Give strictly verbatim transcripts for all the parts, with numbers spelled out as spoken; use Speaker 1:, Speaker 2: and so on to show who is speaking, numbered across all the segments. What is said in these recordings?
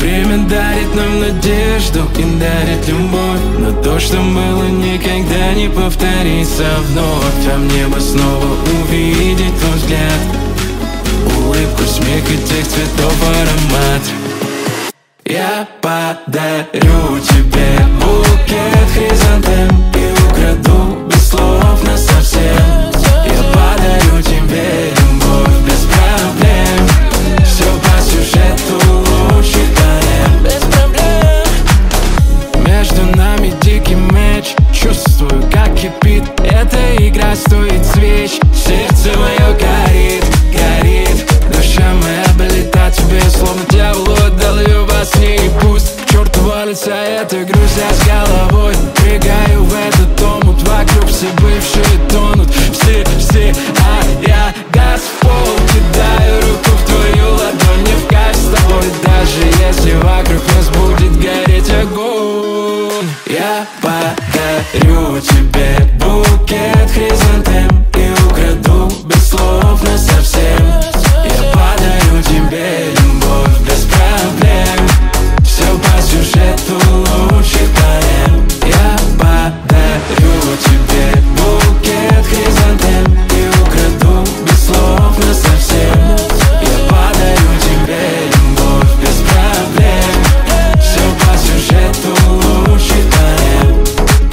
Speaker 1: Время дарит нам надежду и дарит любовь, но то, что было, никогда не повторится вновь. А мне бы снова увидеть твой взгляд, улыбку, смех и тех цветов аромат. Я подарю тебе букет хризантем и украду без слов насовсем. Я подарю тебе любовь без проблем, все по сюжету лучших тонем. Без проблем. Между нами дикий мяч, чувствую, как кипит эта игра, стоит свеч. Сердце мое горит, горит, душа моя болит тебе, словно дьяволу отдал ее во сне. И пусть к черту валится эта грусть, я с головой прыгаю в этот омут. Вокруг все бывшие тонут, все, все, а я газ в пол кидаю, руку в твою ладонь, не в кайф с тобой. Даже если вокруг нас будет гореть огонь. Я подарю тебе букет хризантем и украду без слов насовсем. Я подарю тебе любовь без проблем, все по сюжету лучших поэм. Я подарю тебе букет хризантем и украду без слов насовсем. Я подарю тебе любовь без проблем, все по сюжету лучших поэм.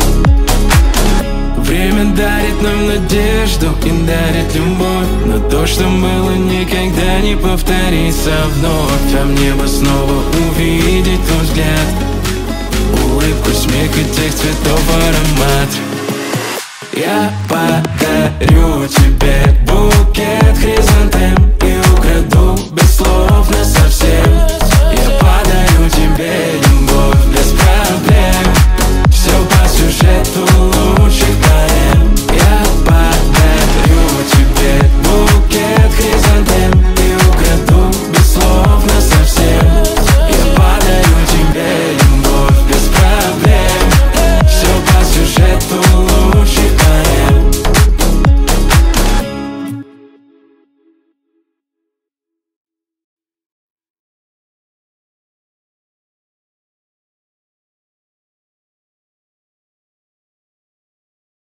Speaker 1: Время дарит нам надежду и дарит любовь, но то, что было, никогда не повторится вновь. А мне бы снова увидеть твой взгляд, улыбку, смех и тех цветов аромат. Я подарю тебе букет хризантем